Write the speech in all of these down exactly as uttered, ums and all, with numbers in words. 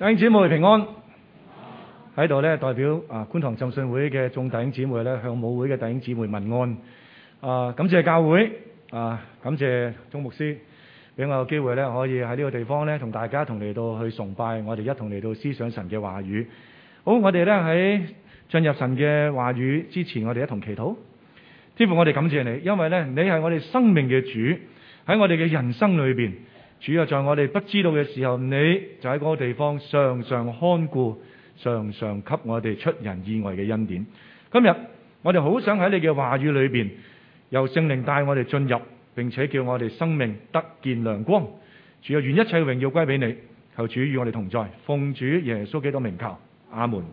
弟兄姊妹平安，喺度咧代表啊觀塘浸信會嘅眾弟兄姊妹咧向母會嘅弟兄姊妹問安。啊，感謝教會啊，感謝鍾牧師俾我有機會咧可以喺呢個地方咧同大家同嚟到去崇拜，我哋一同嚟到思想神嘅話語。好，我哋咧喺進入神嘅話語之前，我哋一同祈禱。天父，我哋感謝你，因為咧你係我哋生命嘅主，喺我哋嘅人生裏邊。主要在我哋不知道嘅時候，你就喺嗰個地方常常看顧，常常給我哋出人意外嘅恩典。今日我哋好想喺你嘅話語裏邊，由聖靈帶我哋進入，並且叫我哋生命得見亮光。主要願一切榮耀歸俾你，求主與我哋同在，奉主耶穌基督名求，阿門。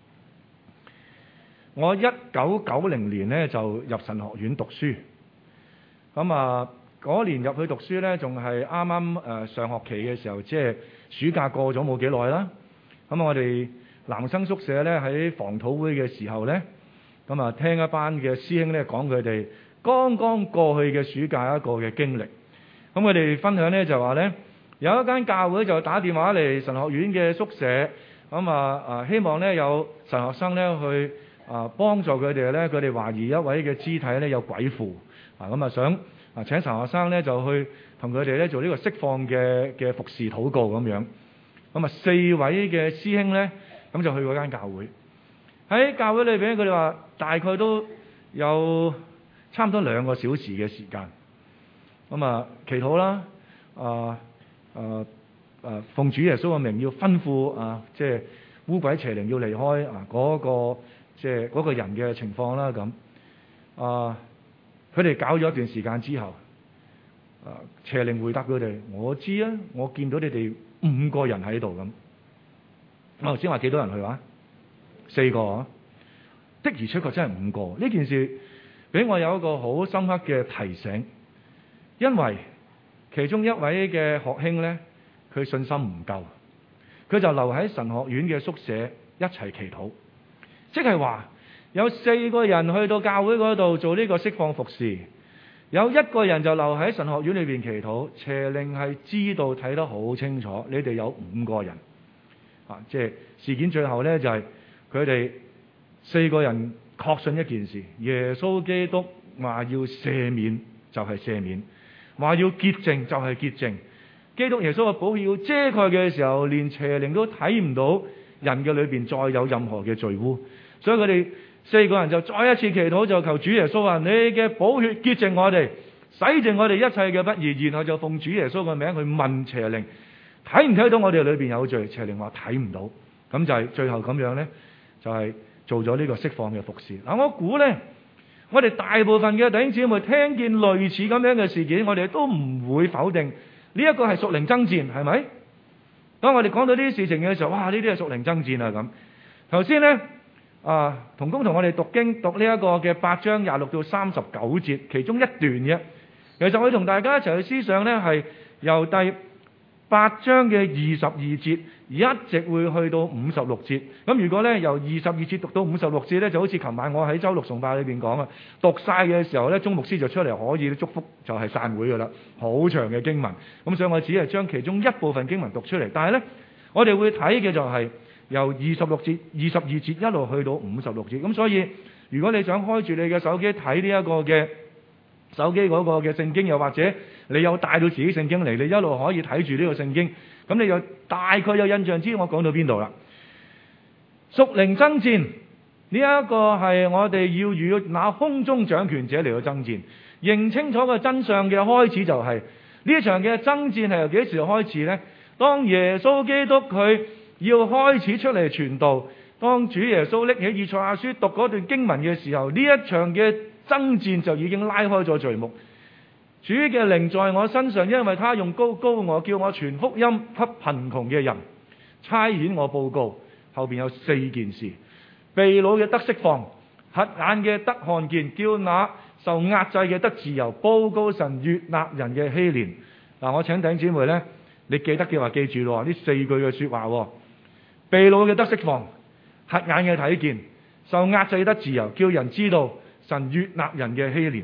我一九九零年呢就入神學院讀書，咁啊。嗰年入去讀書呢，仲係啱啱誒上學期嘅時候，即係暑假過咗冇幾耐啦。咁我哋男生宿舍呢，喺防土會嘅時候呢，咁啊聽一班嘅師兄呢講佢哋剛剛過去嘅暑假一個嘅經歷。咁佢哋分享呢，就話呢，有一間教會就打電話嚟神學院嘅宿舍，咁啊啊希望呢有神學生呢去啊幫助佢哋呢，佢哋懷疑一位嘅肢體呢有鬼附啊，咁啊想。啊！請神學生咧就去同佢哋咧做呢個釋放嘅嘅服侍禱告咁樣。咁啊四位嘅師兄咧，咁就去嗰間教會。喺教會裏邊，佢哋話大概都有差唔多兩個小時嘅時間。咁啊祈禱啦，啊啊啊奉主耶穌嘅名要吩咐啊，即係污鬼邪靈要離開啊嗰個即係嗰個人嘅情況啦咁啊。佢哋搞咗一段時間之後，啊邪靈回答佢哋：我知啊，我見到你哋五個人喺度咁。我頭先話幾多人去話？四個啊，的而且確真係五個。呢件事俾我有一個好深刻嘅提醒，因為其中一位嘅學兄咧，佢信心唔夠，佢就留喺神學院嘅宿舍一齊祈禱，即係話。有四個人去到教會嗰度做呢個釋放服侍，有一個人就留喺神學院裏邊祈禱。邪靈係知道睇得好清楚，你哋有五個人啊！即係事件最後呢，就係佢哋四個人確信一件事：耶穌基督話要赦免就係赦免，話要潔淨就係潔淨。基督耶穌嘅寶血要遮蓋嘅時候，連邪靈都睇唔到人嘅裏邊再有任何嘅罪污，所以佢哋。四個人就再一次祈禱，就求主耶穌話：你嘅寶血潔淨我哋，洗淨我哋一切嘅不義。然後就奉主耶穌嘅名去問邪靈，睇唔睇到我哋裏邊有罪？邪靈話睇唔到。咁就係最後咁樣呢，就係、是、做咗呢個釋放嘅服侍。嗱，我估呢，我哋大部分嘅弟兄姊妹聽見類似咁樣嘅事件，我哋都唔會否定呢一個係屬靈爭戰，係咪？當我哋講到呢啲事情嘅時候，哇！呢啲係屬靈爭戰啊咁。頭先呢。啊，同工同我哋讀經讀呢一個嘅八章廿六到三十九節，其中一段嘅。其實我同大家一齊去思想呢，係由第八章嘅二十二節一直會去到五十六節。咁如果呢由二十二節讀到五十六節呢，就好似琴晚我喺周六崇拜裏邊講啊，讀晒嘅時候呢，鍾牧師就出嚟可以祝福就係散會噶啦，好長嘅經文。咁所以我只係將其中一部分經文讀出嚟，但係呢，我哋會睇嘅就係、是。由二十六節、二十二節一路去到五十六節，咁所以如果你想開住你嘅手機睇呢一個嘅手機嗰個嘅聖經，又或者你有帶到自己聖經嚟，你一路可以睇住呢個聖經，咁你就大概有印象知我講到邊度啦。屬靈爭戰呢一個係我哋要與那空中掌權者嚟到爭戰，認清楚個真相嘅開始就係、是、呢場嘅爭戰係由幾時開始呢？當耶穌基督佢要開始出嚟傳道，當主耶穌拎起以賽亞書讀嗰段經文嘅時候，呢一場嘅爭戰就已經拉開咗序幕。主嘅靈在我身上，因為他用膏膏我，叫我傳福音給貧窮嘅人，差遣我報告。後邊有四件事：被擄嘅得釋放，瞎眼嘅得看見，叫那受壓制嘅得自由，報告神悅納人嘅禧年。嗱，我請弟兄姊妹呢，你記得嘅話記住咯，呢四句嘅說話。被擄嘅得釋放，瞎眼嘅睇見，受壓制得自由，叫人知道神悅納人嘅禧年。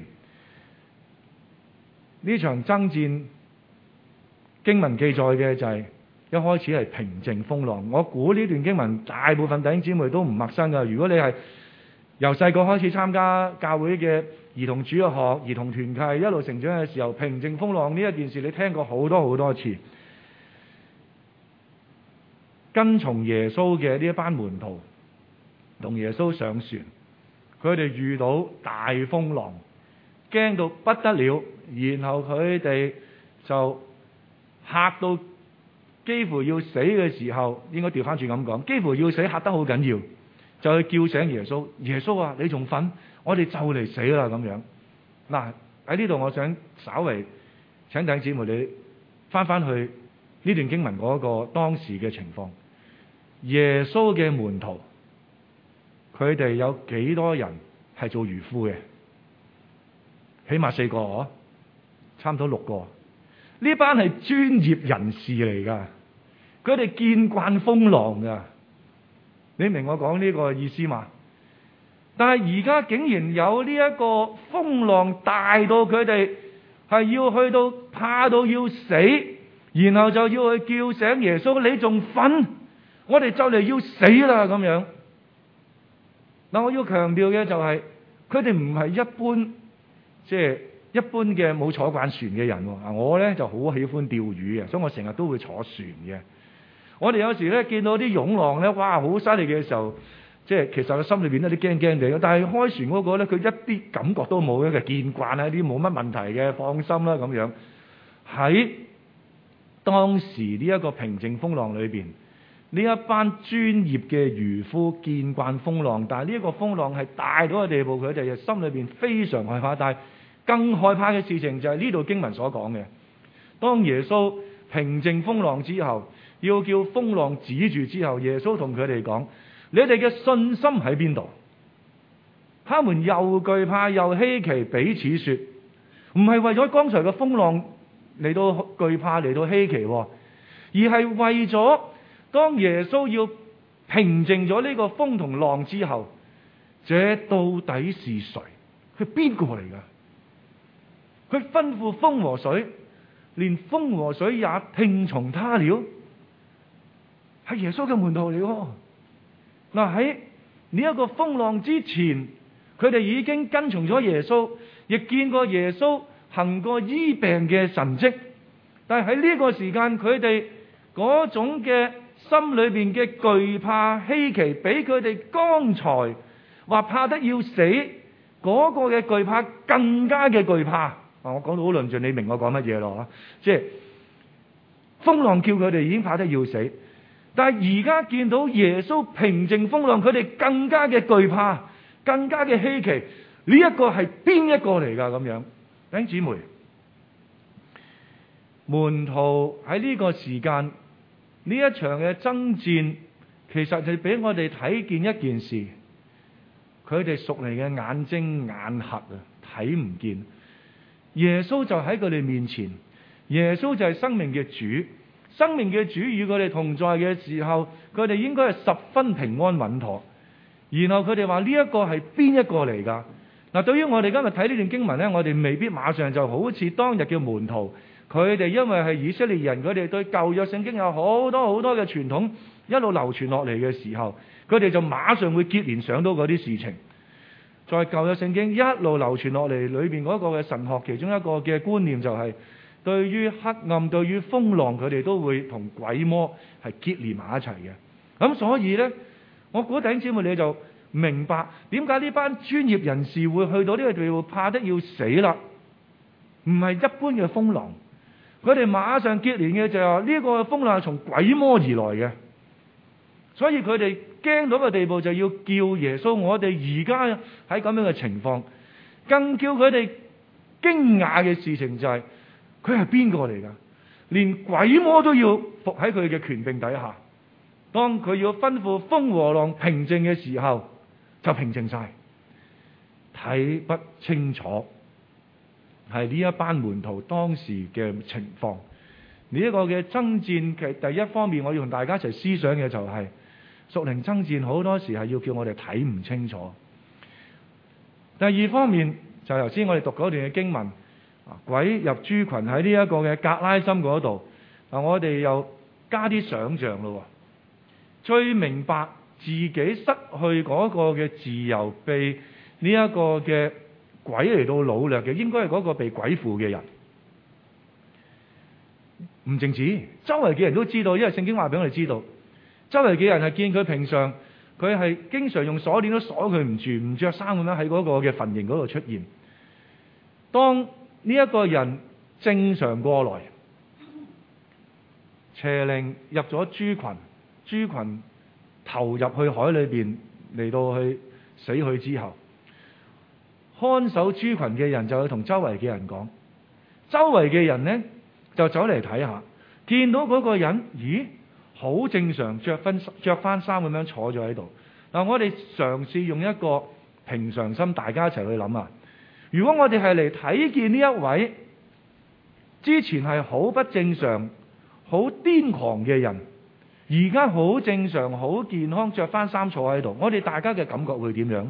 呢場爭戰經文記載嘅就係一開始係平靜風浪。我估呢段經文大部分弟兄姊妹都唔陌生㗎。如果你係由細個開始參加教會嘅兒童主日學、兒童團契，一路成長嘅時候，平靜風浪呢一件事你聽過好多好多次。跟從耶穌嘅呢一班門徒同耶穌上船，佢哋遇到大風浪，驚到不得了，然後佢哋就嚇到幾乎要死嘅時候，應該調翻轉咁講，幾乎要死，嚇得好緊要，就去叫醒耶穌。耶穌啊，你仲瞓？我哋就嚟死啦咁樣。嗱，喺呢度，我想稍微請弟兄姊妹你翻翻去呢段經文嗰個當時嘅情況。耶穌嘅門徒，佢哋有幾多人係做漁夫嘅？起碼四個哦，差唔多六個。呢班係專業人士嚟噶，佢哋見慣風浪噶。你明我講呢個意思嘛？但係而家竟然有呢一個風浪大到佢哋係要去到怕到要死，然後就要去叫醒耶穌，你仲瞓？我哋就嚟要死啦咁樣。嗱，我要強調嘅就係佢哋唔係一般，即係一般嘅冇坐慣船嘅人。啊，我咧就好喜歡釣魚嘅，所以我成日都會坐船嘅。我哋有時咧見到啲湧浪咧，哇，好犀利嘅時候，即係其實我心裏邊有啲驚驚地。但係開船嗰個咧，佢一啲感覺都冇嘅，見慣啊啲冇乜問題嘅，放心啦咁樣。喺當時呢一個平靜風浪裏邊，呢一班專業嘅漁夫見慣風浪，但係呢一個風浪係大到嘅地步，佢哋心裏邊非常害怕。但係更害怕嘅事情就係呢度經文所講嘅，當耶穌平靜風浪之後，要叫風浪止住之後，耶穌同佢哋講：你哋嘅信心喺邊度？他們又懼怕又稀奇，彼此說：唔係為咗剛才嘅風浪嚟到懼怕嚟到稀奇，而係為咗當耶穌要平靜咗呢個風同浪之後，這到底是誰？佢邊個嚟㗎？佢吩咐風和水，連風和水也聽從他了。係耶穌嘅門徒嚟喎。嗱，喺呢一個風浪之前，佢哋已經跟從咗耶穌，亦見過耶穌行過醫病嘅神蹟。但係喺呢個時間，佢哋嗰種嘅心裏邊嘅懼怕稀奇，比佢哋剛才話怕得要死嗰個嘅懼怕更加嘅懼怕。啊，我講到好論盡，你明我講乜嘢咯？即係風浪叫佢哋已經怕得要死，但係而家見到耶穌平靜風浪，佢哋更加嘅懼怕，更加嘅稀奇。呢一個係邊一個嚟㗎？咁樣，弟兄姊妹，門徒喺呢個時間呢一場嘅爭戰，其實就俾我哋睇見一件事，佢哋屬靈嘅眼睛眼瞎啊，睇唔見。耶穌就喺佢哋面前，耶穌就係生命嘅主，生命嘅主與佢哋同在嘅時候，佢哋應該係十分平安穩妥。然後佢哋話呢一個係邊一個嚟㗎？嗱，對於我哋今日睇呢段經文呢，我哋未必馬上就好似當日嘅門徒，佢哋因為係以色列人，佢哋對舊約聖經有好多好多嘅傳統一路流傳落嚟嘅時候，佢哋就馬上會結連想到嗰啲事情。在舊約聖經一路流傳落嚟裏邊嗰個嘅神學，其中一個嘅觀念就係、是、對於黑暗、對於風浪，佢哋都會同鬼魔係結連埋一齊嘅。咁所以呢，我估弟兄姊妹你就明白點解呢班專業人士會去到呢個地步，怕得要死啦。唔係一般嘅風浪，佢哋馬上結連嘅就係話呢個風浪係從鬼魔而來嘅。所以佢哋驚到嘅地步，就要叫耶穌。我哋而家喺咁樣嘅情況，更叫佢哋驚訝嘅事情就係佢係邊個嚟㗎？連鬼魔都要服喺佢嘅權柄底下。當佢要吩咐風和浪平靜嘅時候，就平靜晒，睇不清楚係呢一班門徒當時嘅情況。呢一個嘅爭戰嘅第一方面，我要同大家一齊思想嘅就係、是。屬靈爭戰好多時係要叫我哋睇唔清楚。第二方面就係頭先我哋讀嗰段嘅經文，鬼入豬群喺呢一個嘅格拉森嗰度。嗱，我哋又加啲想像咯。最明白自己失去嗰個嘅自由，被呢一個嘅鬼嚟到擄掠嘅，應該係嗰個被鬼附嘅人。唔淨止，周圍嘅人都知道，因為聖經話俾我哋知道，周圍嘅人係見佢平常，佢係經常用鎖鏈都鎖佢唔住，唔着衫咁樣喺嗰個嘅墳塋嗰度出現。當呢一個人正常過來，邪靈入咗豬群，豬群投入去海裏邊嚟到去死去之後，看守豬群嘅人就去同周圍嘅人講，周圍嘅人呢就走嚟睇下，見到嗰個人，咦，好正常，着翻着翻衫咁樣坐咗喺度。嗱，我哋嘗試用一個平常心，大家一齊去諗啊！如果我哋係嚟睇見呢一位之前係好不正常、好癲狂嘅人，而家好正常、好健康，着翻衫坐喺度，我哋大家嘅感覺會點樣？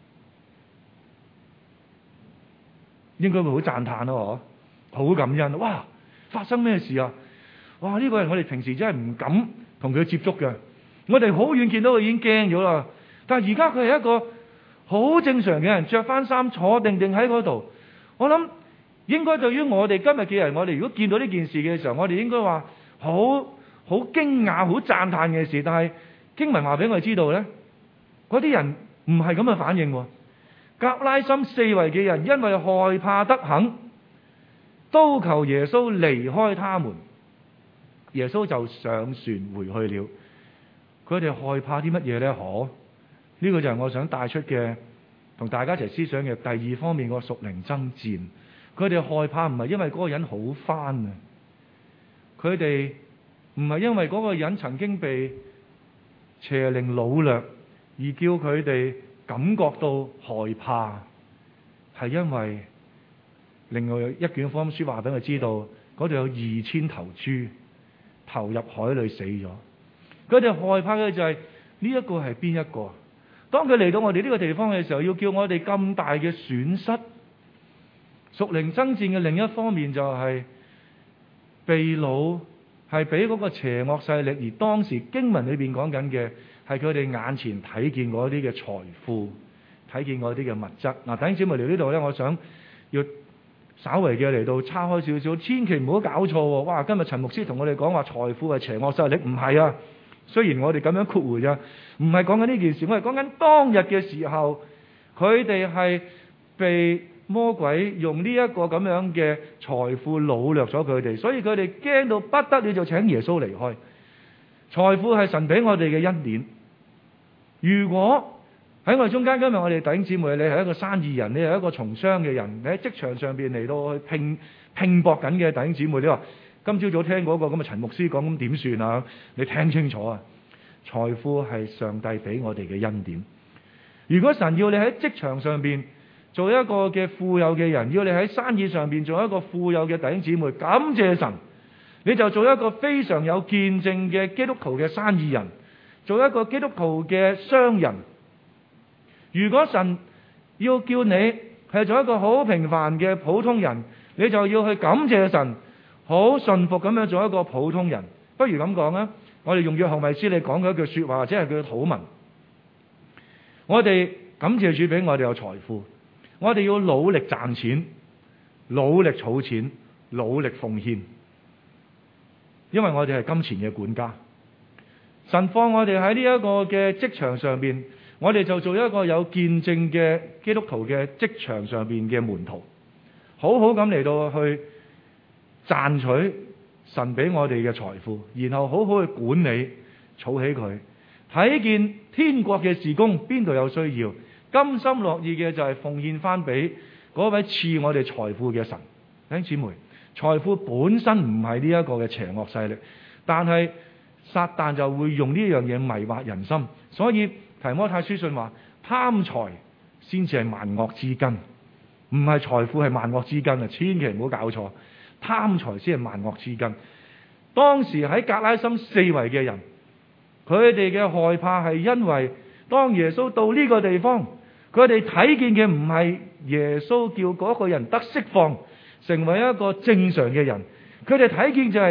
應該會好讚嘆咯，嗬，好感恩。哇！發生咩事啊？哇！呢個人我哋平時真係唔敢同佢接觸嘅，我哋好遠見到佢已經驚咗啦。但係而家佢係一個好正常嘅人，着翻衫坐定定喺嗰度。我諗應該對於我哋今日嘅人，我哋如果見到呢件事嘅時候，我哋應該話好好驚訝、好讚嘆嘅事。但係經文話俾我哋知道咧，嗰啲人唔係咁嘅反應。革拉森四圍嘅人因為害怕得很，都求耶穌離開他們。耶穌就上船回去了。佢哋害怕啲乜嘢咧？可呢個就係我想帶出嘅，同大家一齊思想嘅第二方面個屬靈爭戰。佢哋害怕唔係因為嗰個人好翻啊，佢哋唔係因為嗰個人曾經被邪靈擄掠而叫佢哋感覺到害怕，係因為另外一卷福音書話俾佢知道，嗰度有二千頭豬投入海裏死咗。佢哋害怕嘅就係呢一個係邊一個？當佢嚟到我哋呢個地方嘅時候，要叫我哋咁大嘅損失。屬靈爭戰嘅另一方面就係被擄，係俾嗰個邪惡勢力，而當時經文裏邊講緊嘅係佢哋眼前睇見嗰啲嘅財富，睇見嗰啲嘅物質。嗱，弟兄姊妹嚟呢度咧，我想要稍微嘅嚟到叉開少少，千祈唔好搞錯喎！哇，今日陳牧師同我哋講話財富係邪惡勢力，唔係啊。雖然我哋咁樣括弧啫，唔係講緊呢件事，我係講緊當日嘅時候，佢哋係被魔鬼用呢一個咁樣嘅財富擄掠咗佢哋，所以佢哋驚到不得了，就請耶穌離開。財富係神俾我哋嘅恩典。如果喺我哋中間，今日我哋弟兄姊妹，你係一個生意人，你係一個從商嘅人，你喺職場上邊嚟到去拼拼搏緊嘅弟兄姊妹，你話今朝早聽嗰個咁嘅陳牧師講，咁點算啊？你聽清楚啊！財富係上帝俾我哋嘅恩典。如果神要你喺職場上邊做一個嘅富有嘅人，要你喺生意上邊做一個富有嘅弟兄姊妹，感謝神，你就做一個非常有見證嘅基督徒嘅生意人，做一個基督徒嘅商人。如果神要叫你係做一個好平凡嘅普通人，你就要去感謝神，好順服咁樣做一個普通人。不如咁講啊，我哋用約翰衛斯理講嘅一句說話，或者係佢嘅禱文，我哋感謝主俾我哋有財富，我哋要努力賺錢，努力儲錢，努力奉獻，因為我哋係金錢嘅管家。神放我哋喺呢一個嘅職場上邊，我哋就做一個有見證嘅基督徒嘅職場上邊嘅門徒，好好咁嚟到去賺取神俾我哋嘅財富，然後好好去管理，儲起佢，睇見天國嘅事工邊度有需要，甘心樂意嘅就係奉獻翻俾嗰位賜我哋財富嘅神。弟兄姊妹，財富本身唔係呢一個嘅邪惡勢力，但係撒旦就會用呢樣嘢迷惑人心。所以提摩太書信話，貪財先至係萬惡之根，唔係財富係萬惡之根啊！千祈唔好搞錯，貪財先係萬惡之根。當時喺革拉森四圍嘅人，佢哋嘅害怕係因為當耶穌到呢個地方，佢哋睇見嘅唔係耶穌叫嗰個人得釋放，成為一個正常嘅人，佢哋睇見就係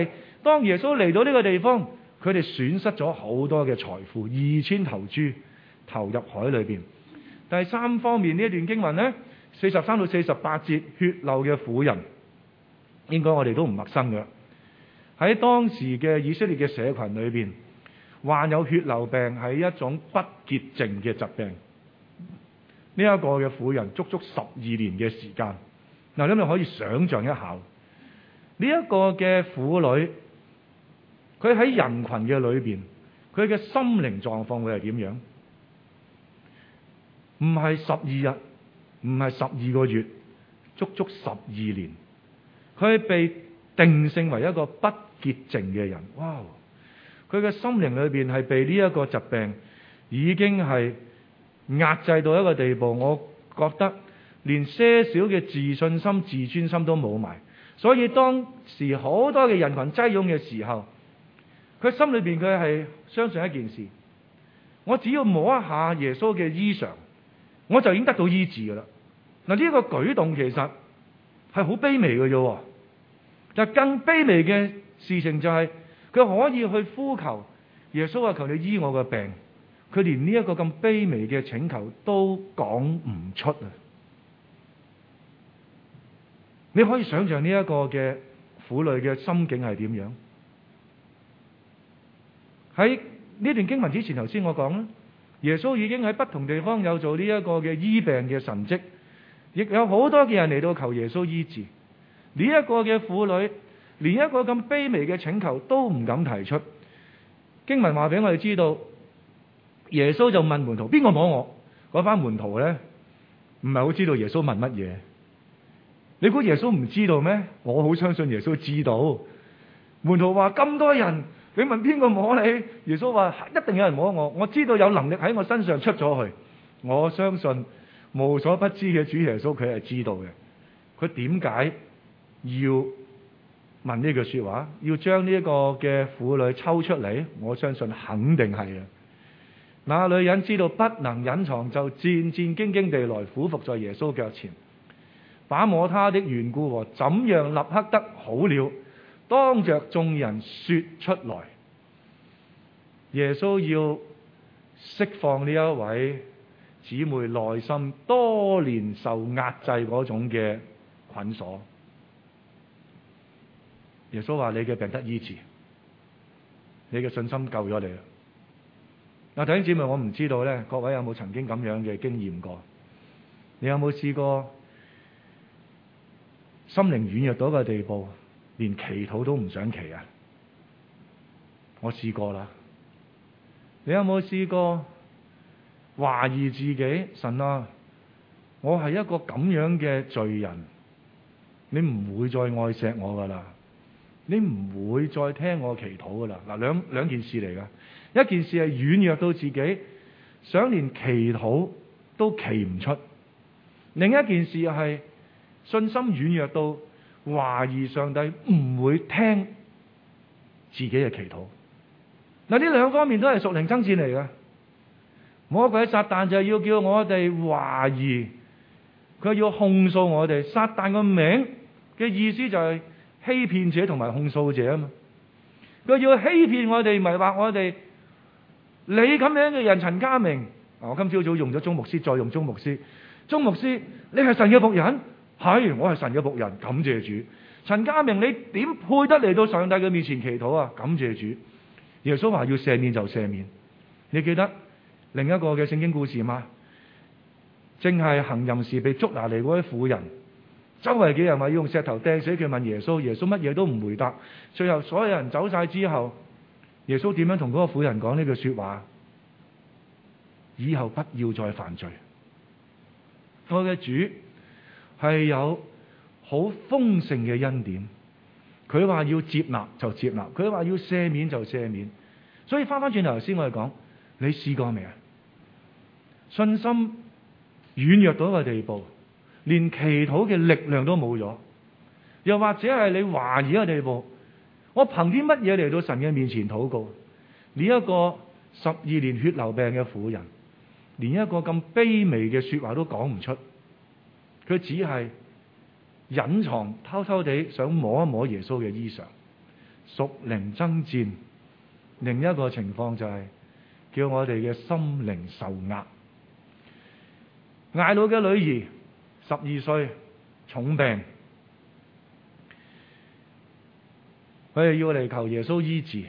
當耶穌嚟到呢個地方，佢哋損失咗好多嘅財富，二千頭豬投入海裏邊。第三方面呢一段經文呢，四十三到四十八節，血漏嘅婦人，應該我哋都唔陌生嘅。喺當時嘅以色列嘅社群裏邊，患有血漏病係一種不潔淨嘅疾病。呢、這、一個嘅婦人足足十二年嘅時間。嗱，咁你可以想象一下，呢、這、一個嘅婦女，佢喺人群嘅裏邊，佢嘅心靈狀況會係點樣？唔係十二日，唔係十二個月，足足十二年，佢被定性為一個不潔淨嘅人。哇！佢嘅心靈裏邊係被呢一個疾病已經係壓制到一個地步，我覺得連些少嘅自信心、自尊心都冇埋。所以當時好多嘅人群擠擁嘅時候，佢心裏邊佢係相信一件事：我只要摸一下耶穌嘅衣裳，我就已經得到醫治噶啦。嗱，呢個舉動其實係好卑微嘅啫。就更卑微嘅事情就係佢可以去呼求耶穌話：求你醫我嘅病。佢連呢一個咁卑微嘅請求都講唔出啊！你可以想象呢一個嘅婦女嘅心境係點樣？喺呢段經文之前，頭先我講啦，耶穌已經喺不同地方有做呢一個嘅醫病嘅神蹟，亦有好多嘅人嚟到求耶穌醫治。呢一個嘅婦女連一個咁卑微嘅請求都唔敢提出。經文話俾我哋知道，耶穌就問門徒：邊個摸我？嗰班門徒咧唔係好知道耶穌問乜嘢。你估耶穌唔知道咩？我好相信耶穌知道。門徒話：咁多人，你問邊個摸你？耶穌話：一定有人摸我。我知道有能力喺我身上出咗去。我相信無所不知嘅主耶穌，佢係知道嘅。佢點解要問呢句說話？要將呢一個嘅婦女抽出嚟？我相信肯定係啊！那女人知道不能隱藏，就戰戰兢兢地來俯伏在耶穌腳前，把摸他的緣故和怎樣立刻得好了，當着眾人說出來。耶穌要釋放呢一位姊妹內心多年受壓制嗰種嘅捆鎖。耶穌話：你嘅病得醫治，你嘅信心救咗你啦。嗱，弟兄姊妹，我唔知道咧，各位有冇曾經咁樣嘅經驗過？你有冇試過心靈軟弱到一個地步，連祈禱都唔想祈啊？我試過啦。你有冇試過懷疑自己？神啊，我係一個咁樣嘅罪人，你唔會再愛錫我噶啦，你唔會再聽我祈禱噶啦。嗱，兩兩件事嚟噶。一件事係軟弱到自己想連祈禱都祈唔出，另一件事係信心軟弱到懷疑上帝唔會聽自己嘅祈禱。嗱，呢兩方面都係屬靈爭戰嚟嘅。魔鬼撒旦就係要叫我哋懷疑，佢要控訴我哋。撒旦個名嘅意思就係欺騙者同埋控訴者啊嘛。佢要欺騙我哋，迷惑我哋。你咁樣嘅人，陳家明，我今朝早用咗鐘牧師，再用鐘牧師。鐘牧師，你係神嘅僕人？係，我係神嘅僕人，感謝主。陳家明，你點配得嚟到上帝嘅面前祈禱啊？感謝主。耶穌話要赦免就赦免。你記得另一個嘅聖經故事嗎？正係行淫時被捉拿嚟嗰位婦人，周圍嘅人話要用石頭掟死佢，問耶穌，耶穌乜嘢都唔回答。最後所有人走晒之後，耶穌點樣同嗰個婦人講呢句說話？以後不要再犯罪。我嘅主係有好豐盛嘅恩典，佢話要接納就接納，佢話要赦免就赦免。所以翻翻轉頭先我哋講，你試過未啊？信心軟弱到一個地步，連祈禱嘅力量都冇咗，又或者係你懷疑嘅地步，我憑啲乜嘢嚟到神嘅面前禱告？呢一個十二年血流病嘅婦人，連一個咁卑微嘅說話都講唔出，佢只係隱藏，偷偷地想摸一摸耶穌嘅衣裳。 屬靈爭戰。另一個情況就係叫我哋嘅心靈受壓。睚魯嘅女兒十二歲重病，佢哋要嚟求耶穌醫治。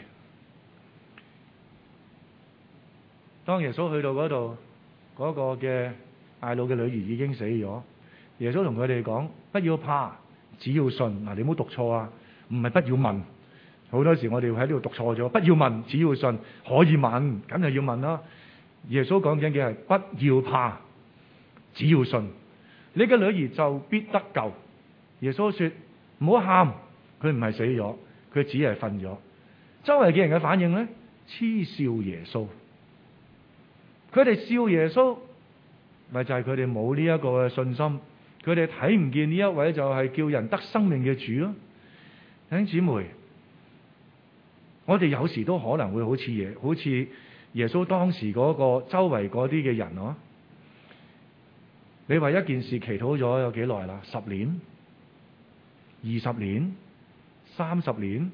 當耶穌去到嗰度，嗰個嘅睚魯嘅女兒已經死咗。耶穌同佢哋講：不要怕，只要信。嗱，你唔好讀錯啊，唔係不要問。好多時我哋喺呢度讀錯咗，不要問，只要信。可以問，咁就要問啦。耶穌講緊嘅係不要怕，只要信，你嘅女兒就必得救。耶穌說：唔好喊，佢唔係死咗，佢只係瞓咗。周圍嘅人嘅反應咧，嗤笑耶穌。佢哋笑耶穌，咪就係佢哋冇呢一個嘅信心，佢哋睇唔見呢一位就係叫人得生命嘅主咯。弟兄姊妹，我哋有時都可能會好似耶，好似耶穌當時嗰個周圍嗰啲嘅人咯。你為一件事祈禱咗有幾耐啦？十年、二十年、三十年，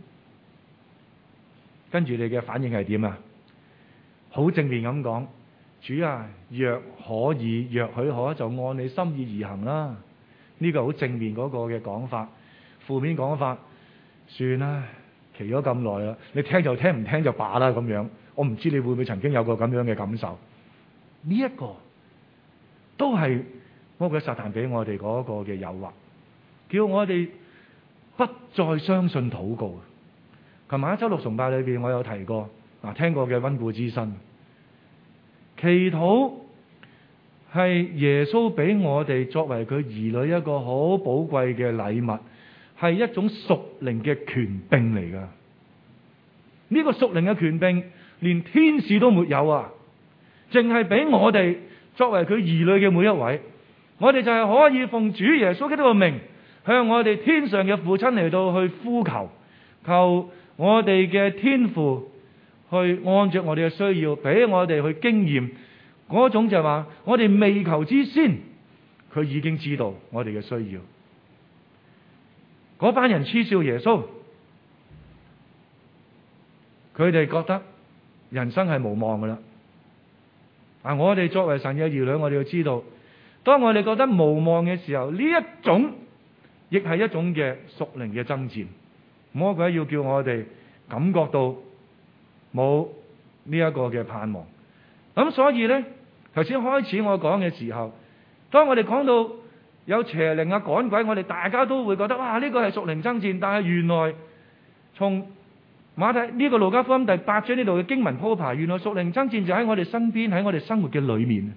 跟住你嘅反應係點啊？好正面咁講。主啊，若可以，若許可，就按你心意而行啦。呢個好正面嗰個嘅講法。負面講法，算啦，祈咗咁耐啦，你聽就聽，唔聽就罷啦咁樣。我唔知你會唔會曾經有過咁樣嘅感受？呢一個都係魔鬼撒旦俾我哋嗰個嘅誘惑，叫我哋不再相信禱告。琴晚喺周六崇拜裏邊，我有提過嗱，聽過嘅溫故知新。祈禱係耶穌俾我哋作為佢兒女一個好寶貴嘅禮物，係一種屬靈嘅權柄嚟噶。呢個屬靈嘅權柄，連天使都沒有啊！淨係俾我哋作為佢兒女嘅每一位，我哋就係可以奉主耶穌基督嘅名，向我哋天上嘅父親嚟到去呼求，求我哋嘅天父去按着我哋嘅需要，俾我哋去經驗嗰種就係話，我哋未求之先，佢已經知道我哋嘅需要。嗰班人嗤笑耶穌，佢哋覺得人生係無望噶啦。啊，我哋作為神嘅兒女，我哋要知道，當我哋覺得無望嘅時候，呢一種亦係一種嘅屬靈嘅爭戰。魔鬼要叫我哋感覺到冇呢一個嘅盼望。咁所以咧，頭先開始我講嘅時候，當我哋講到有邪靈啊、趕鬼，我哋大家都會覺得哇，呢個係屬靈爭戰。但係原來從馬太呢個路加福音第八章呢度嘅經文鋪排，原來屬靈爭戰就喺我哋身邊，喺我哋生活嘅裏面。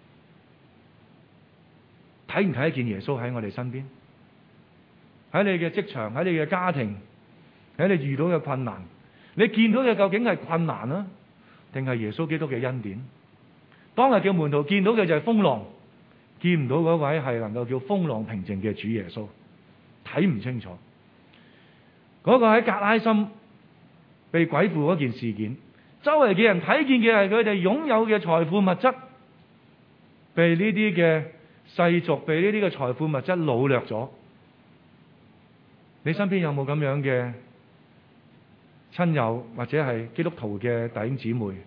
睇唔睇得見耶穌喺我哋身邊？喺你嘅職場，喺你嘅家庭，喺你遇到嘅困難，你見到嘅究竟係困難啊，定係耶穌基督嘅恩典？當日叫門徒見到嘅就係風浪，見唔到嗰位係能夠叫風浪平靜嘅主耶穌，睇唔清楚。嗰個喺格拉森被鬼附嗰件事件，周圍嘅人睇見嘅係佢哋擁有嘅財富物質，被呢啲嘅世俗，被呢啲嘅財富物質擄掠咗。你身邊有冇咁樣嘅親友或者係基督徒嘅弟兄姊妹？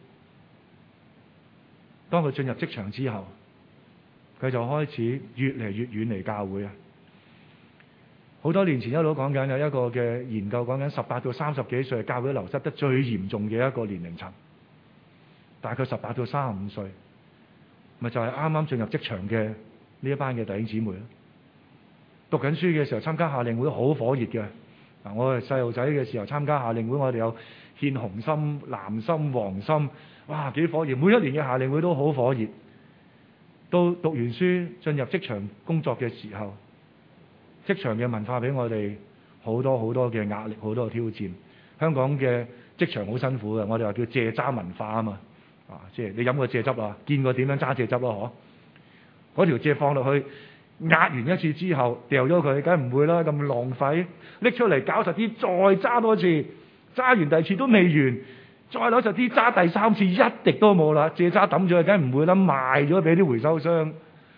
當佢進入職場之後，佢就開始越嚟越遠離教會啊！好多年前一路講緊有一個嘅研究，講緊十八到三十幾歲教會流失得最嚴重嘅一個年齡層，大概十八到三十五歲，咪就係啱啱進入職場嘅呢一班嘅弟兄姊妹咯。讀緊書嘅時候參加夏令會好火熱嘅。嗱，我係細路仔嘅時候參加夏令會，我哋有獻紅心、藍心、黃心，哇，幾火熱！每一年嘅夏令會都好火熱。到讀完書進入職場工作嘅時候，職場嘅文化俾我哋好多好多嘅壓力，好多嘅挑戰。香港嘅職場好辛苦嘅，我哋話叫蔗渣文化啊嘛，啊，即係你飲過蔗汁啊，見過點樣揸蔗汁咯嗬？嗰條蔗放落去，壓完一次之後掉咗佢，梗係唔會啦，咁浪費。拎出嚟搞實啲，再揸多次，揸完第二次都未完，再攞實啲揸第三次，一滴都冇啦。蔗渣抌咗，梗係唔會啦，賣咗俾啲回收商。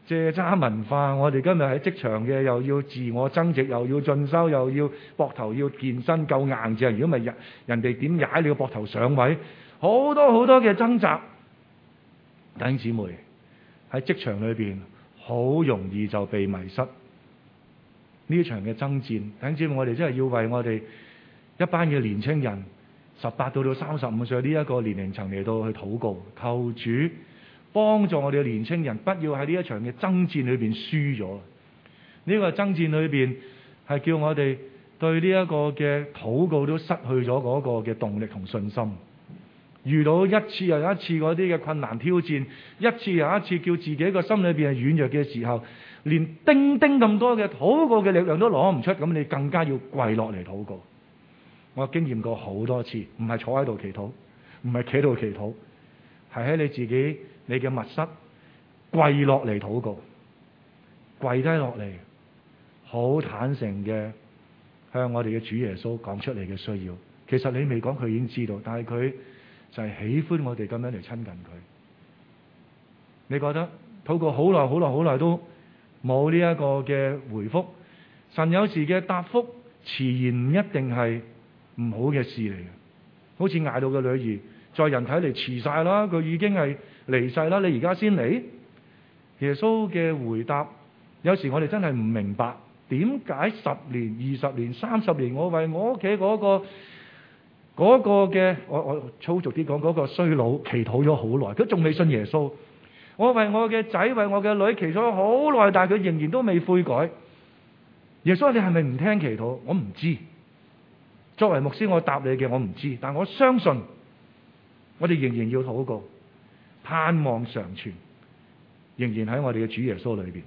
借渣文化，我哋今日喺職場嘅又要自我增值，又要進修，又要膊頭要健身夠硬淨。如果唔係人人哋點踩你個膊頭上位？好多好多嘅掙扎。弟兄姊妹喺職場裏邊好容易就被迷失。呢一場嘅爭戰，弟兄姊妹，我哋真係要為我哋一班嘅年青人，十八到到三十五歲呢一個年齡層嚟到去禱告，求主幫助我哋嘅年青人，不要喺呢一場嘅爭戰裏邊輸咗。呢個爭戰裏邊係叫我哋對呢一個嘅禱告都失去咗嗰個嘅動力同信心。遇到一次又一次嗰啲嘅困難挑戰，一次又一次叫自己個心裏邊係軟弱嘅時候，連叮叮咁多嘅禱告嘅力量都攞唔出，咁你更加要跪落嚟禱告。我經驗過好多次，唔係坐喺度祈禱，唔係企喺度祈禱，係喺你自己你嘅密室跪落嚟禱告，跪低落嚟，好坦誠嘅向我哋嘅主耶穌講出嚟嘅需要。其實你未講，佢已經知道，但係佢就係喜歡我哋咁樣嚟親近佢。你覺得禱告好耐好耐好耐都冇呢一個嘅回覆？神有時嘅答覆遲延唔一定係唔好嘅事嚟嘅。好似嗌到嘅女兒，在人睇嚟遲晒啦，佢已經係離世啦，你而家先嚟？耶穌嘅回答，有時我哋真係唔明白，點解十年、二十年、三十年，我為我屋企嗰個嗰個嘅，我我粗俗啲講，嗰個衰佬祈禱咗好耐，佢仲未信耶穌。我為我嘅仔、為我嘅女祈禱咗好耐，但係佢仍然都未悔改。耶穌，你係咪唔聽祈禱？我唔知。作為牧師，我答你嘅，我唔知。但我相信，我哋仍然要禱告，盼望常存，仍然喺我哋嘅主耶穌裏邊。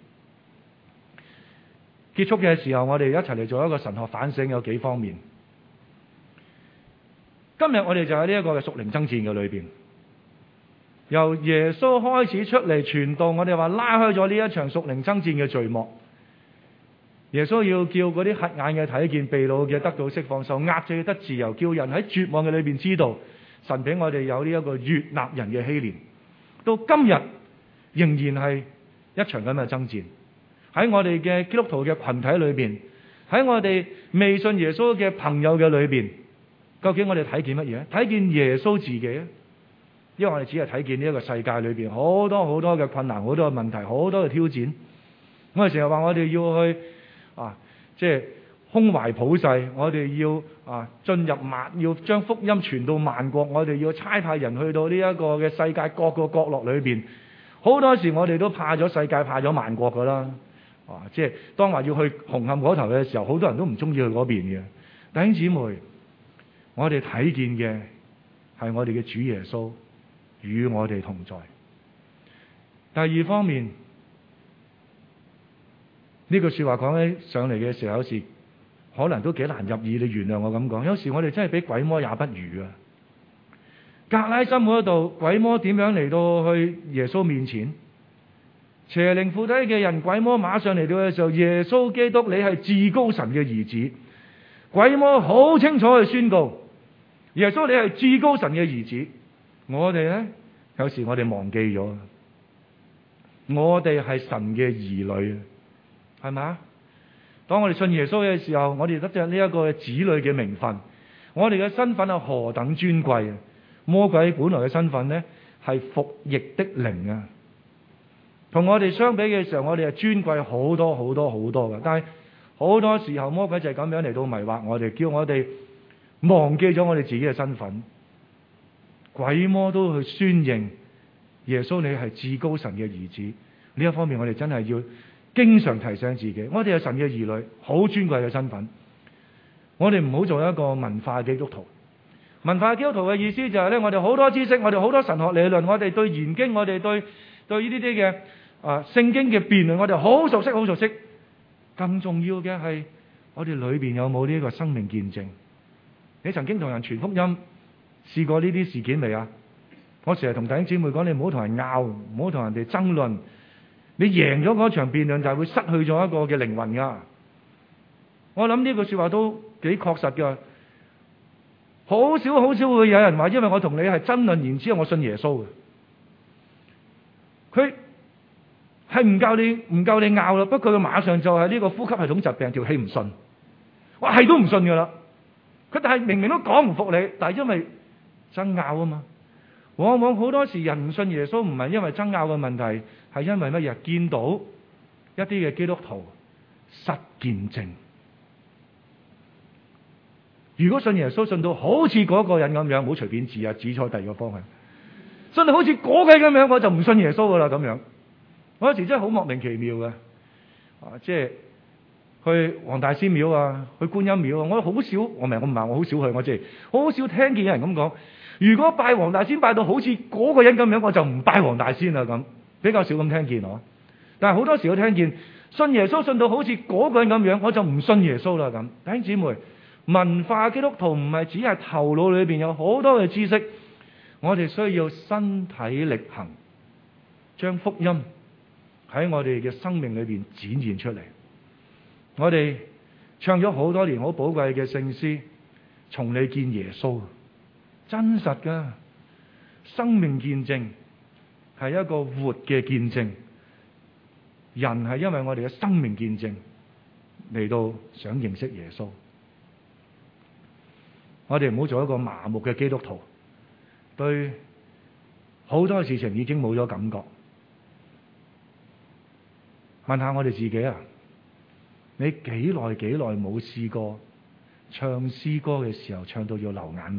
結束嘅時候，我哋一齊嚟做一個神學反省，有幾方面。今日我哋就喺呢一個嘅屬靈爭戰嘅裏邊，由耶穌開始出嚟傳道，我哋話拉開咗呢一場屬靈爭戰嘅序幕。耶穌要叫嗰啲瞎眼嘅睇見，被擄嘅得到釋放，受壓制嘅得自由，叫人喺絕望嘅裏邊知道神俾我哋有呢一個悅納人嘅禧年。到今日仍然係一場咁嘅爭戰。喺我哋嘅基督徒嘅群體裏邊，喺我哋未信耶穌嘅朋友嘅裏邊，究竟我哋睇見乜嘢？睇見耶穌自己啊？因為我哋只係睇見呢一個世界裏邊好多好多嘅困難，好多嘅問題，好多嘅挑戰。我哋成日話我哋要去啊，即係胸懷普世，我哋要啊進入萬，要將福音傳到萬國，我哋要差派人去到呢一個嘅世界各個角落裏邊。好多時我哋都怕咗世界，怕咗萬國噶啦。啊，即係當話要去紅磡嗰頭嘅時候，好多人都唔中意去嗰邊嘅。弟兄姊妹，我哋睇見嘅係我哋嘅主耶穌與我哋同在。第二方面，呢句說話講起上嚟嘅時候，有時可能都幾難入耳。你原諒我咁講，有時我哋真係比鬼魔也不如啊！格拉森嗰度，鬼魔點樣嚟到去耶穌面前？邪靈附體嘅人，鬼魔馬上嚟到嘅時候，耶穌基督，你係至高神嘅兒子。鬼魔好清楚去宣告，耶穌你係至高神嘅兒子。我哋咧，有時我哋忘記咗，我哋係神嘅兒女，係咪？當我哋信耶穌嘅時候，我哋得着呢一個子女嘅名分，我哋嘅身份係何等尊貴啊！魔鬼本來嘅身份咧係服役的靈啊，同我哋相比嘅時候，我哋係尊貴好多好多好多嘅。但係好多時候魔鬼就係咁樣嚟到迷惑我哋，叫我哋忘記咗我哋自己嘅身份。鬼魔都去宣認耶穌你係至高神嘅兒子。呢一方面我哋真係要經常提醒自己，我哋係神嘅兒女，好尊貴嘅身份。我哋唔好做一個文化基督徒。文化基督徒嘅意思就係咧，我哋好多知識，我哋好多神學理論，我哋對研經，我哋對對呢啲啲嘅啊聖經嘅辯論，我哋好熟悉，好熟悉。更重要嘅係，我哋裏邊有冇呢個生命見證？你曾經同人傳福音，試過呢啲事件未啊？我成日同弟兄姊妹講，你唔好同人拗，唔好同人哋爭論。你贏咗嗰場辯論，就係會失去咗一個嘅靈魂噶。我諗呢句說話都幾確實噶。好少好少會有人話，因為我同你係爭論，然之後我信耶穌嘅。佢係唔夠你唔夠你拗啦，不過佢馬上就係呢個呼吸系統疾病，條氣唔順，哇係都唔信噶啦。佢但係明明都講唔服你，但係因為爭拗啊嘛。往往好多時人唔信耶穌唔係因為爭拗嘅問題，係因為乜嘢？見到一啲嘅基督徒失見證。如果信耶穌信到好似嗰個人咁樣，唔好隨便指啊，指錯第二個方向。信到好似嗰個人咁樣，我就唔信耶穌噶啦咁樣。我有時真係好莫名其妙嘅，啊，即係去黃大仙廟啊，去觀音廟啊，我好少，我唔係我唔係我好少去，我即係好少聽見有人咁講。如果拜黃大仙拜到好似嗰個人咁樣，我就唔拜黃大仙啦咁，比較少咁聽見我。但係好多時我聽見信耶穌信到好似嗰個人咁樣，我就唔信耶穌啦咁。弟兄姊妹，文化基督徒唔係只係頭腦裏邊有好多嘅知識，我哋需要身體力行，將福音喺我哋嘅生命裏邊展現出嚟。我哋唱咗好多年好寶貴嘅聖詩，從你見耶穌，真實噶生命見證係一個活嘅見證。人係因為我哋嘅生命見證嚟到想認識耶穌。我哋唔好做一個麻木嘅基督徒，對好多事情已經冇咗感覺。問下我哋自己啊，你幾耐幾耐冇試過唱詩歌嘅時候唱到要流眼淚？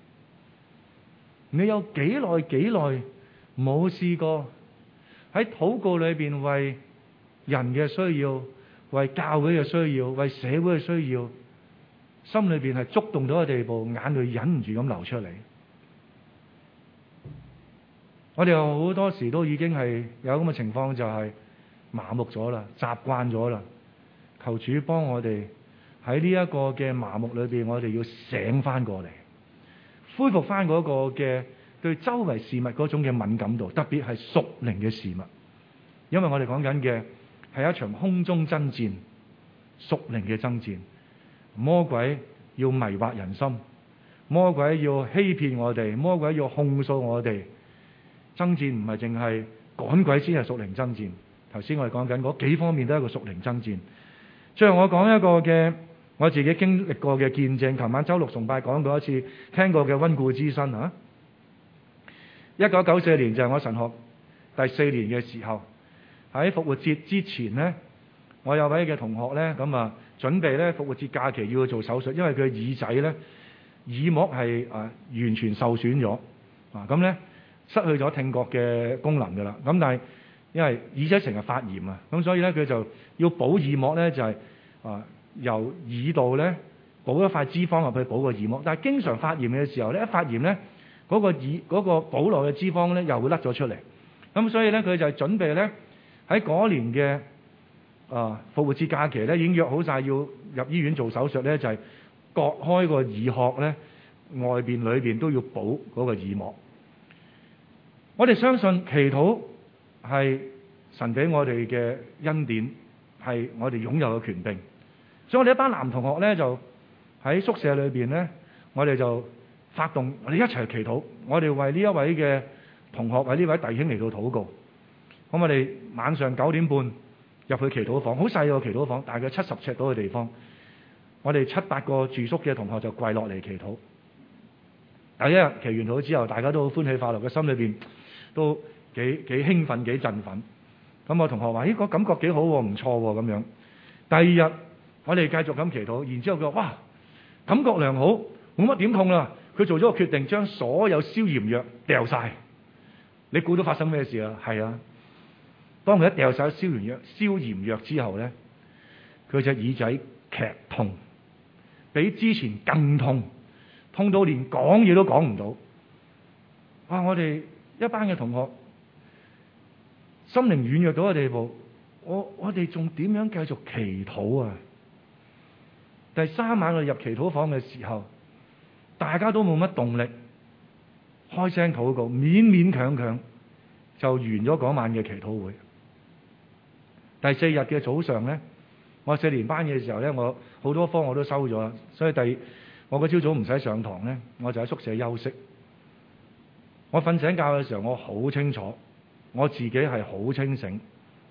你有幾耐幾耐冇試過喺禱告裏邊為人嘅需要、為教會嘅需要、為社會嘅需要，心裏邊係觸動到嘅地步，眼淚忍唔住咁流出嚟？我哋有好多時都已經係有咁嘅情況，就係麻木咗啦，習慣咗啦。求主幫我哋喺呢一個嘅麻木裏邊，我哋要醒翻過嚟，恢復翻嗰個嘅對周圍事物嗰種嘅敏感度，特別係屬靈嘅事物。因為我哋講緊嘅係一場空中爭戰，屬靈嘅爭戰。魔鬼要迷惑人心，魔鬼要欺騙我哋，魔鬼要控訴我哋。爭戰唔係淨係趕鬼先係屬靈爭戰。頭先我哋講緊嗰幾方面都係一個屬靈爭戰。最後我講一個嘅我自己經歷過嘅見證。琴晚周六崇拜講過一次，聽過嘅溫故知新啊。一九九四年就係我神學第四年嘅時候，喺復活節之前呢，我有位嘅同學呢，咁啊準備呢復活節假期要去做手術，因為佢耳仔呢耳膜係啊完全受損咗啊，咁呢失去咗聽覺嘅功能噶啦。咁但係因為耳仔成日發炎啊，咁所以咧佢就要補耳膜咧，就係、是、啊由耳道咧補一塊脂肪入去補個耳膜。但係經常發炎嘅時候咧，一發炎咧嗰、那個耳嗰、那個補落嘅脂肪咧又會甩咗出嚟。咁所以咧佢就準備咧喺嗰年嘅啊復活節假期咧已經約好晒要入醫院做手術咧，就係、是、割開個耳殼咧，外邊裏邊都要補嗰個耳膜。我哋相信祈禱係神俾我哋嘅恩典，係我哋擁有嘅權柄。所以我哋一班男同學咧就喺宿舍裏邊咧，我哋就發動我哋一齊祈禱。我哋為呢一位嘅同學，為呢位弟兄嚟到禱告。咁我哋晚上九點半入去祈禱房，好細個祈禱房，大概七十尺到嘅地方。我哋七八個住宿嘅同學就跪落嚟祈禱。第一日祈完禱之後，大家都好歡喜快樂嘅，心裏邊都幾幾興奮幾振奮。咁我同學話：咦，個感覺幾好喎，唔錯喎咁樣。第二日我哋繼續咁祈禱，然之後佢話：哇，感覺良好，冇乜點痛啦。佢做咗個決定，將所有消炎藥掉晒。你估到發生咩事啊？係啊，當佢一掉晒消炎藥、消炎藥之後咧，佢隻耳仔劇痛，比之前更痛，痛到連講嘢都講唔到。哇！我哋一班嘅同學心靈軟弱到嘅地步，我我哋仲點樣繼續祈禱啊？第三晚我哋入祈禱房嘅時候，大家都冇乜動力，開聲禱告，勉勉強強就完咗嗰晚嘅祈禱會。第四日嘅早上咧，我四年班嘅時候咧，我好多科我都收咗，所以第我個朝早唔使上堂咧，我就喺宿舍休息。我瞓醒覺嘅時候，我好清楚，我自己係好清醒，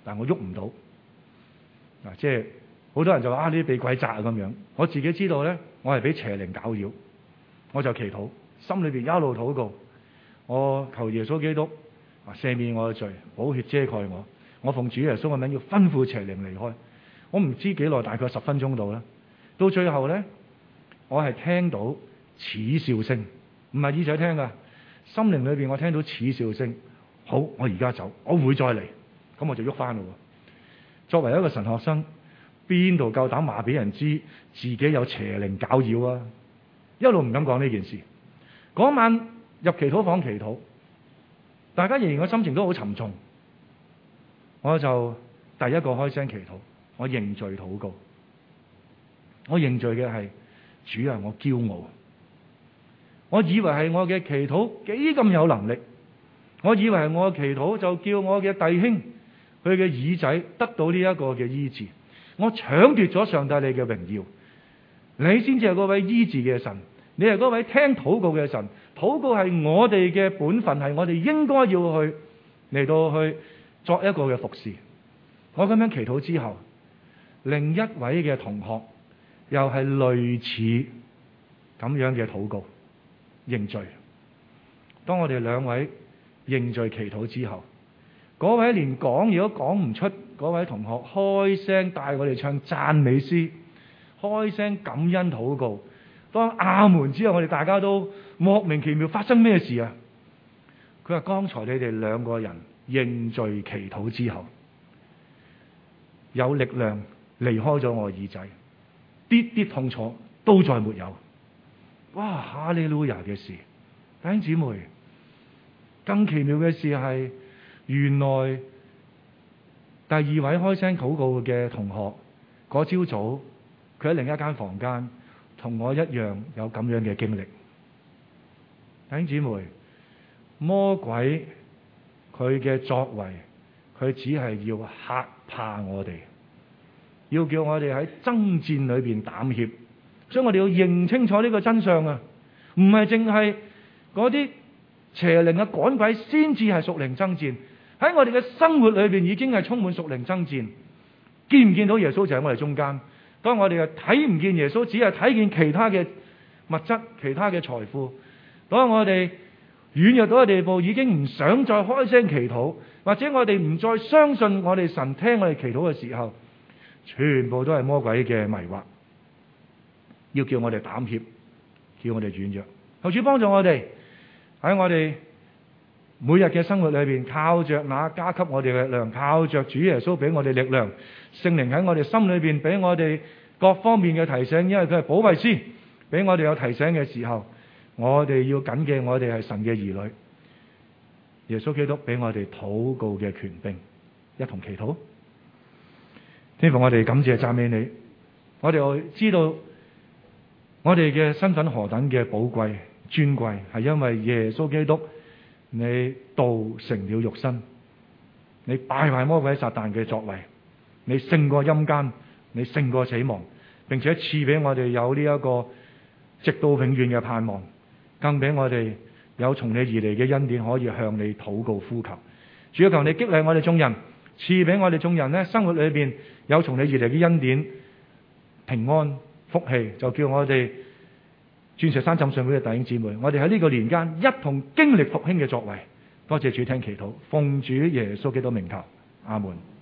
但我喐唔到。嗱，即係好多人就話啊，你被鬼責啊咁樣。我自己知道咧，我係俾邪靈攪擾，我就祈禱，心裏邊一路禱告，我求耶穌基督啊赦免我嘅罪，寶血遮蓋我。我奉主耶穌嘅名要吩咐邪靈離開。我唔知幾耐，大概十分鐘到啦。到最後咧，我係聽到恥笑聲，唔係耳仔聽噶，心靈裏邊我聽到恥笑聲。好，我而家走，我會再嚟，咁我就喐翻咯。作為一個神學生，邊度夠膽話俾人知自己有邪靈攪擾啊？一路唔敢講呢件事。嗰晚入祈禱房祈禱，大家仍然個心情都好沉重。我就第一個開聲祈禱，我認罪禱告。我認罪嘅係主啊，我驕傲，我以為係我嘅祈禱幾咁有能力，我以為係我嘅祈禱就叫我嘅弟兄佢嘅耳仔得到呢一個嘅醫治。我搶奪咗上帝你嘅榮耀，你先至係嗰位醫治嘅神，你係嗰位聽禱告嘅神。禱告係我哋嘅本分，係我哋應該要去嚟到去作一個嘅服侍。我咁樣祈禱之後，另一位嘅同學又係類似咁樣嘅禱告認罪。當我哋兩位認罪祈禱之後，嗰位連講嘢都講唔出嗰位同學開聲帶我哋唱讚美詩，開聲感恩禱告。當阿門之後，我哋大家都莫名其妙，發生咩事啊？佢話剛才你哋兩個人認罪祈禱之後，有力量離開咗我耳仔，啲啲痛楚都再沒有。哇！哈利路亞嘅事，弟兄姊妹，更奇妙嘅事係，原來第二位開聲禱告嘅同學，嗰朝早佢喺另一間房間，同我一樣有咁樣嘅經歷。弟兄姊妹，魔鬼佢嘅作為，佢只係要嚇怕我哋，要叫我哋喺爭戰裏邊膽怯。所以我哋要認清楚呢個真相啊！唔係淨係嗰啲邪靈嘅趕鬼先至係屬靈爭戰，喺我哋嘅生活裏邊已經係充滿屬靈爭戰。見唔見到耶穌就喺我哋中間？當我哋又睇唔見耶穌，只係睇見其他嘅物質、其他嘅財富。當我哋軟弱到嘅地步，已經唔想再開聲祈禱，或者我哋唔再相信我哋神聽我哋祈禱嘅時候，全部都係魔鬼嘅迷惑，要叫我哋膽怯，叫我哋軟弱。求主幫助我哋喺我哋每日嘅生活裏邊，靠着那加給我哋嘅力量，靠着主耶穌俾我哋力量，聖靈喺我哋心裏邊俾我哋各方面嘅提醒，因為佢係保惠師，俾我哋有提醒嘅時候，我哋要謹記我哋係神嘅兒女。耶穌基督俾我哋禱告嘅權柄，一同祈禱。天父，我哋感謝讚美你，我哋知道我哋嘅身份何等嘅寶貴尊貴，係因為耶穌基督你道成了肉身，你敗壞魔鬼撒旦嘅作為，你勝過陰間，你勝過死亡，並且賜俾我哋有呢一個直到永遠嘅盼望，更俾我哋有從你而嚟嘅恩典，可以向你禱告呼求。主要求你激勵我哋眾人，賜俾我哋眾人呢生活裏邊有從你而嚟嘅恩典、平安、福氣，就叫我哋鑽石山浸信會嘅弟兄姊妹，我哋喺呢個年間一同經歷復興嘅作為。多謝主聽祈禱，奉主耶穌基督名求，阿門。